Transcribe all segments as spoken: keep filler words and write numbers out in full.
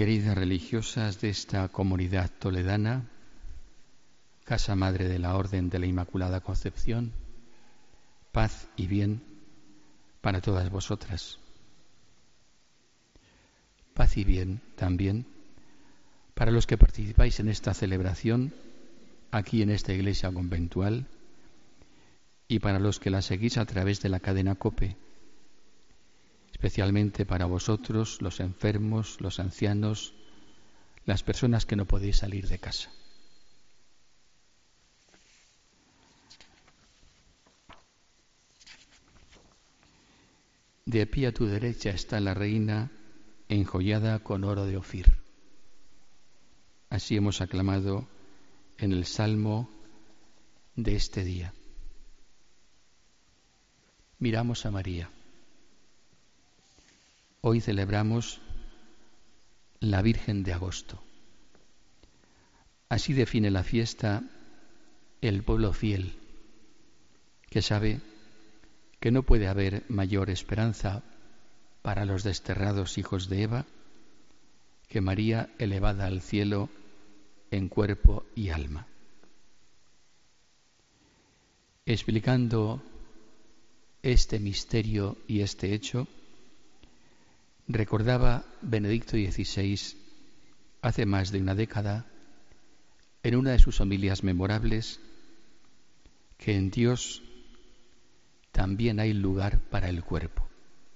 Queridas religiosas de esta comunidad toledana, Casa Madre de la Orden de la Inmaculada Concepción, paz y bien para todas vosotras. Paz y bien también para los que participáis en esta celebración aquí en esta iglesia conventual y para los que la seguís a través de la cadena COPE, especialmente para vosotros, los enfermos, los ancianos, las personas que no podéis salir de casa. De pie a tu derecha está la reina enjollada con oro de Ofir. Así hemos aclamado en el salmo de este día. Miramos a María. Hoy celebramos la Virgen de Agosto. Así define la fiesta el pueblo fiel, que sabe que no puede haber mayor esperanza para los desterrados hijos de Eva que María elevada al cielo en cuerpo y alma. Explicando este misterio y este hecho, recordaba Benedicto dieciséis hace más de una década en una de sus homilías memorables que en Dios también hay lugar para el cuerpo.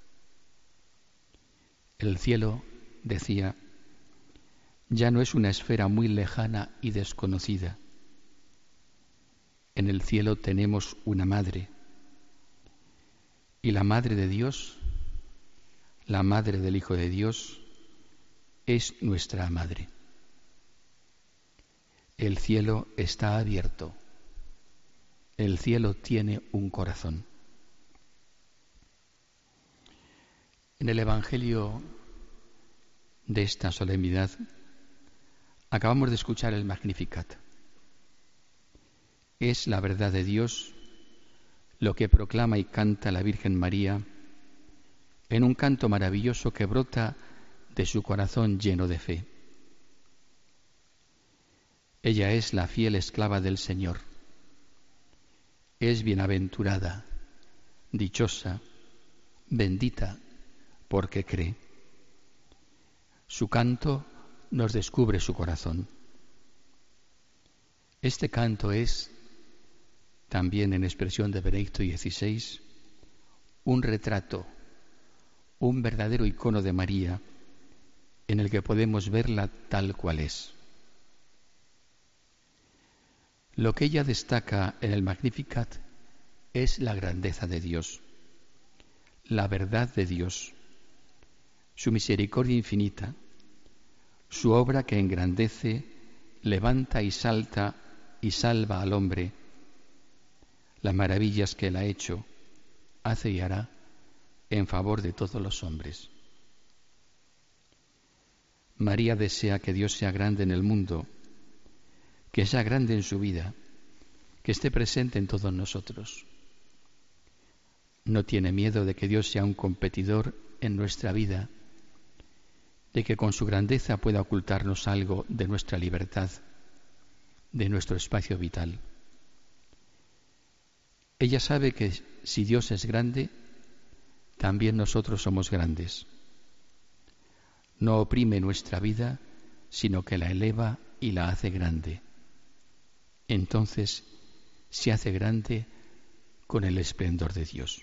El cielo, decía, ya no es una esfera muy lejana y desconocida. En el cielo tenemos una madre, y la madre de Dios, la madre del Hijo de Dios, es nuestra madre. El cielo está abierto. El cielo tiene un corazón. En el Evangelio de esta solemnidad acabamos de escuchar el Magnificat. Es la verdad de Dios lo que proclama y canta la Virgen María en un canto maravilloso que brota de su corazón lleno de fe. Ella es la fiel esclava del Señor. Es bienaventurada, dichosa, bendita, porque cree. Su canto nos descubre su corazón. Este canto es, también en expresión de Benedicto dieciséis, un retrato, un verdadero icono de María en el que podemos verla tal cual es. Lo que ella destaca en el Magnificat es la grandeza de Dios, la verdad de Dios, su misericordia infinita, su obra que engrandece, levanta y salta y salva al hombre, las maravillas que él ha hecho, hace y hará en favor de todos los hombres. María desea que Dios sea grande en el mundo, que sea grande en su vida, que esté presente en todos nosotros. No tiene miedo de que Dios sea un competidor en nuestra vida, de que con su grandeza pueda ocultarnos algo de nuestra libertad, de nuestro espacio vital. Ella sabe que si Dios es grande, también nosotros somos grandes. No oprime nuestra vida, sino que la eleva y la hace grande. Entonces se hace grande con el esplendor de Dios.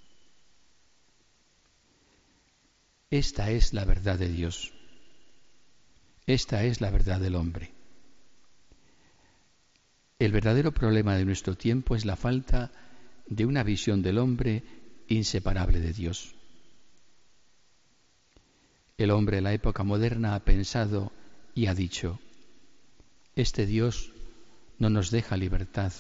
Esta es la verdad de Dios. Esta es la verdad del hombre. El verdadero problema de nuestro tiempo es la falta de una visión del hombre inseparable de Dios. El hombre en la época moderna ha pensado y ha dicho: este Dios no nos deja libertad,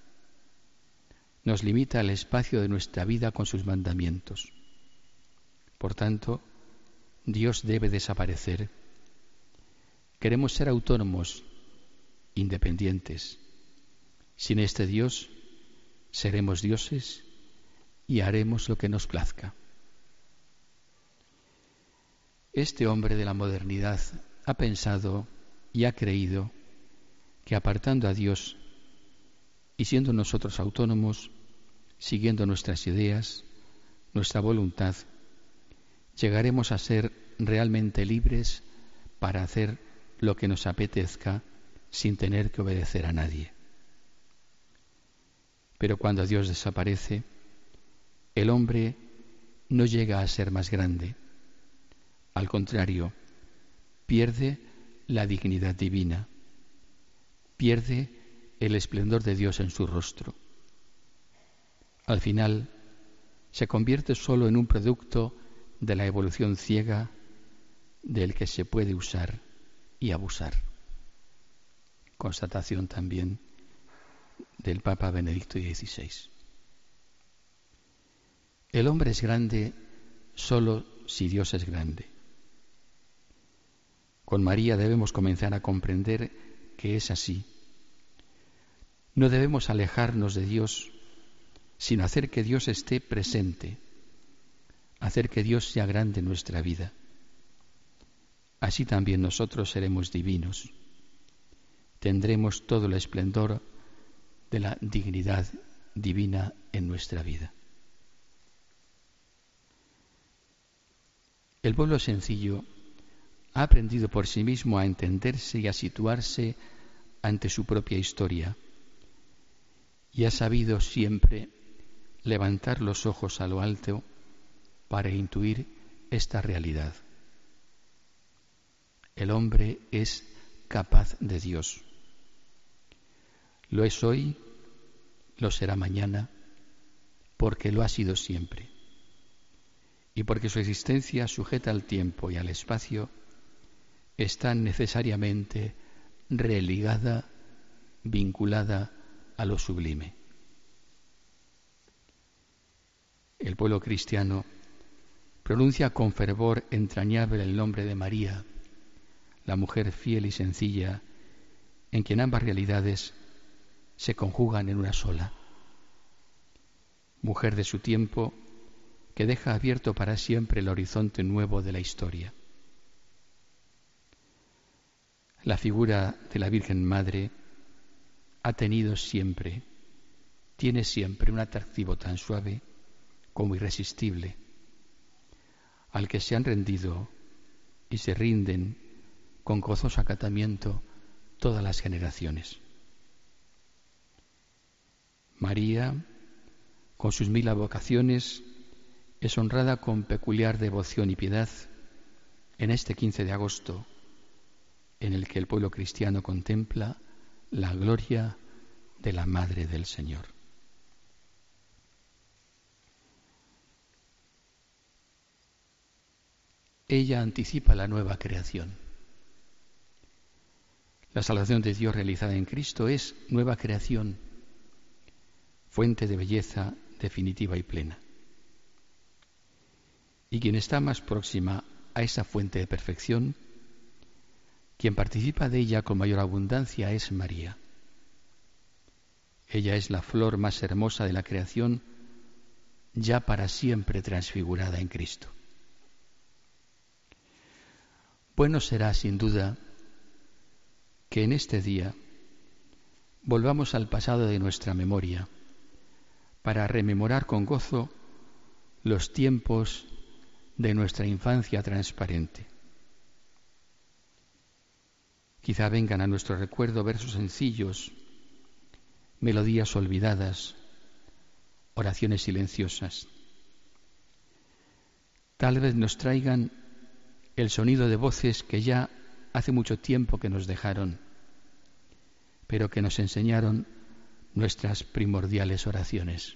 nos limita el espacio de nuestra vida con sus mandamientos. Por tanto, Dios debe desaparecer. Queremos ser autónomos, independientes. Sin este Dios, seremos dioses y haremos lo que nos plazca. Este hombre de la modernidad ha pensado y ha creído que apartando a Dios y siendo nosotros autónomos, siguiendo nuestras ideas, nuestra voluntad, llegaremos a ser realmente libres para hacer lo que nos apetezca sin tener que obedecer a nadie. Pero cuando Dios desaparece, el hombre no llega a ser más grande. Al contrario, pierde la dignidad divina, pierde el esplendor de Dios en su rostro. Al final, se convierte solo en un producto de la evolución ciega del que se puede usar y abusar. Constatación también del Papa Benedicto dieciséis. El hombre es grande solo si Dios es grande. Con María debemos comenzar a comprender que es así. No debemos alejarnos de Dios, sino hacer que Dios esté presente, hacer que Dios sea grande en nuestra vida. Así también nosotros seremos divinos. Tendremos todo el esplendor de la dignidad divina en nuestra vida. El pueblo sencillo ha aprendido por sí mismo a entenderse y a situarse ante su propia historia y ha sabido siempre levantar los ojos a lo alto para intuir esta realidad. El hombre es capaz de Dios. Lo es hoy, lo será mañana, porque lo ha sido siempre. Y porque su existencia sujeta al tiempo y al espacio está necesariamente religada, vinculada a lo sublime. El pueblo cristiano pronuncia con fervor entrañable el nombre de María, la mujer fiel y sencilla, en quien ambas realidades se conjugan en una sola. Mujer de su tiempo, que deja abierto para siempre el horizonte nuevo de la historia. La figura de la Virgen Madre ha tenido siempre, tiene siempre un atractivo tan suave como irresistible, al que se han rendido y se rinden con gozoso acatamiento todas las generaciones. María, con sus mil vocaciones, es honrada con peculiar devoción y piedad en este quince de agosto, en el que el pueblo cristiano contempla la gloria de la Madre del Señor. Ella anticipa la nueva creación. La salvación de Dios realizada en Cristo es nueva creación, fuente de belleza definitiva y plena. Y quien está más próxima a esa fuente de perfección, quien participa de ella con mayor abundancia es María. Ella es la flor más hermosa de la creación, ya para siempre transfigurada en Cristo. Bueno será, sin duda, que en este día volvamos al pasado de nuestra memoria para rememorar con gozo los tiempos de nuestra infancia transparente. Quizá vengan a nuestro recuerdo versos sencillos, melodías olvidadas, oraciones silenciosas. Tal vez nos traigan el sonido de voces que ya hace mucho tiempo que nos dejaron, pero que nos enseñaron nuestras primordiales oraciones.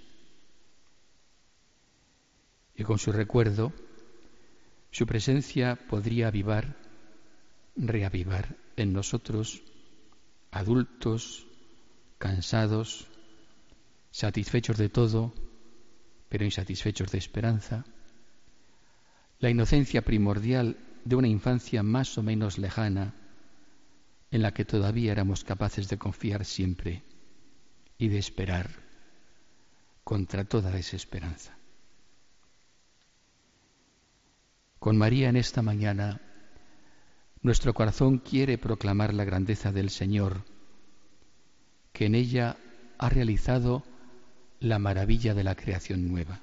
Y con su recuerdo, su presencia podría avivar, reavivar en nosotros, adultos, cansados, satisfechos de todo, pero insatisfechos de esperanza, la inocencia primordial de una infancia más o menos lejana, en la que todavía éramos capaces de confiar siempre y de esperar contra toda desesperanza. Con María en esta mañana Nuestro corazón quiere proclamar la grandeza del Señor, que en ella ha realizado la maravilla de la creación nueva.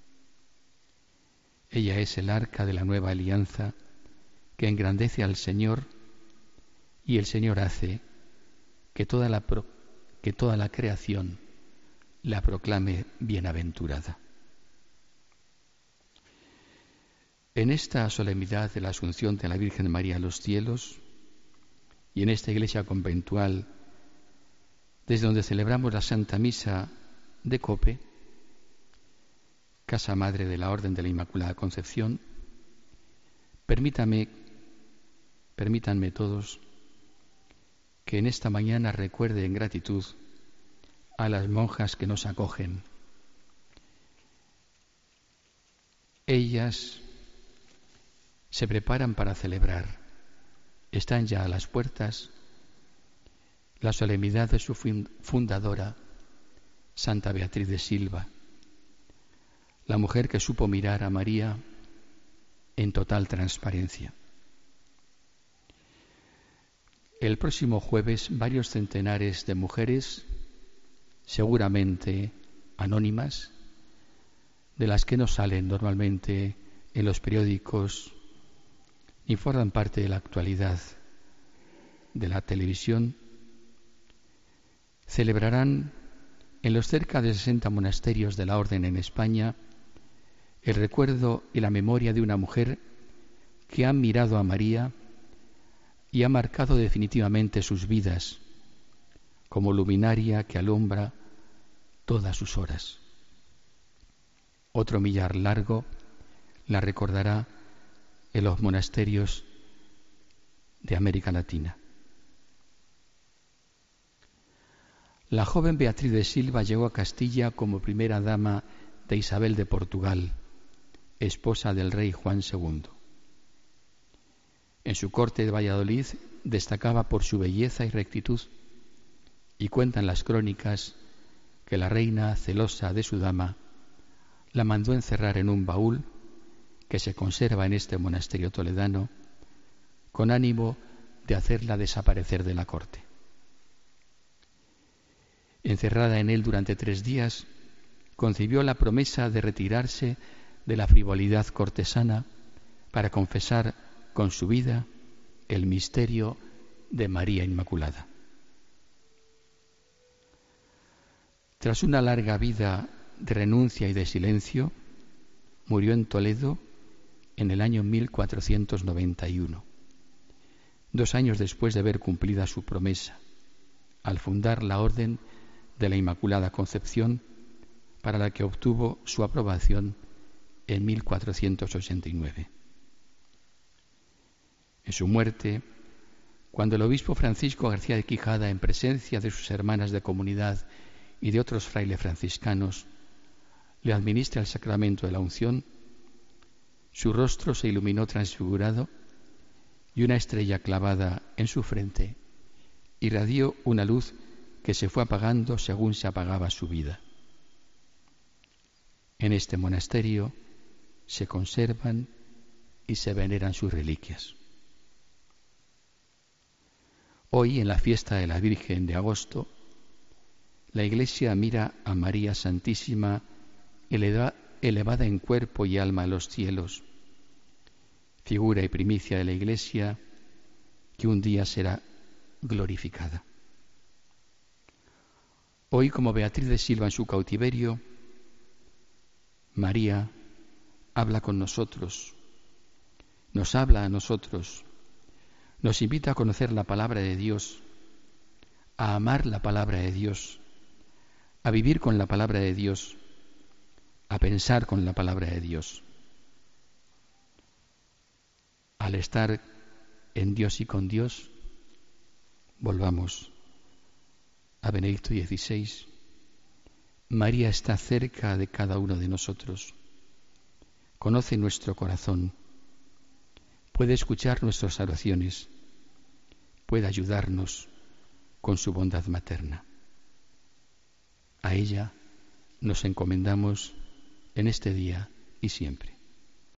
Ella es el arca de la nueva alianza que engrandece al Señor, y el Señor hace que toda la, pro, que toda la creación la proclame bienaventurada. En esta solemnidad de la Asunción de la Virgen María a los cielos y en esta iglesia conventual, desde donde celebramos la Santa Misa de Cope, Casa Madre de la Orden de la Inmaculada Concepción, permítame, permítanme todos que en esta mañana recuerde en gratitud a las monjas que nos acogen. Ellas se preparan para celebrar, están ya a las puertas, la solemnidad de su fundadora, Santa Beatriz de Silva, la mujer que supo mirar a María en total transparencia. El próximo jueves varios centenares de mujeres, seguramente anónimas, de las que no salen normalmente en los periódicos ni forman parte de la actualidad de la televisión, celebrarán en los cerca de sesenta monasterios de la Orden en España el recuerdo y la memoria de una mujer que ha mirado a María y ha marcado definitivamente sus vidas como luminaria que alumbra todas sus horas. Otro millar largo la recordará en los monasterios de América Latina. La joven Beatriz de Silva llegó a Castilla como primera dama de Isabel de Portugal, esposa del rey Juan segundo. En su corte de Valladolid destacaba por su belleza y rectitud, y cuentan las crónicas que la reina, celosa de su dama, la mandó encerrar en un baúl que se conserva en este monasterio toledano, con ánimo de hacerla desaparecer de la corte. Encerrada en él durante tres días, concibió la promesa de retirarse de la frivolidad cortesana para confesar con su vida el misterio de María Inmaculada. Tras una larga vida de renuncia y de silencio, murió en Toledo en el año mil cuatrocientos noventa y uno, dos años después de ver cumplida su promesa, al fundar la Orden de la Inmaculada Concepción, para la que obtuvo su aprobación en mil cuatrocientos ochenta y nueve. En su muerte, cuando el obispo Francisco García de Quijada, en presencia de sus hermanas de comunidad y de otros frailes franciscanos, le administra el sacramento de la unción, su rostro se iluminó transfigurado y una estrella clavada en su frente irradió una luz que se fue apagando según se apagaba su vida. En este monasterio se conservan y se veneran sus reliquias. Hoy, en la fiesta de la Virgen de agosto, la Iglesia mira a María Santísima elevada en cuerpo y alma a los cielos, figura y primicia de la Iglesia que un día será glorificada. Hoy, como Beatriz de Silva en su cautiverio, María habla con nosotros, nos habla a nosotros, nos invita a conocer la palabra de Dios, a amar la palabra de Dios, a vivir con la palabra de Dios, a pensar con la palabra de Dios. Al estar en Dios y con Dios, volvamos a Benedicto dieciséis. María está cerca de cada uno de nosotros, conoce nuestro corazón, puede escuchar nuestras oraciones, puede ayudarnos con su bondad materna. A ella nos encomendamos en este día y siempre.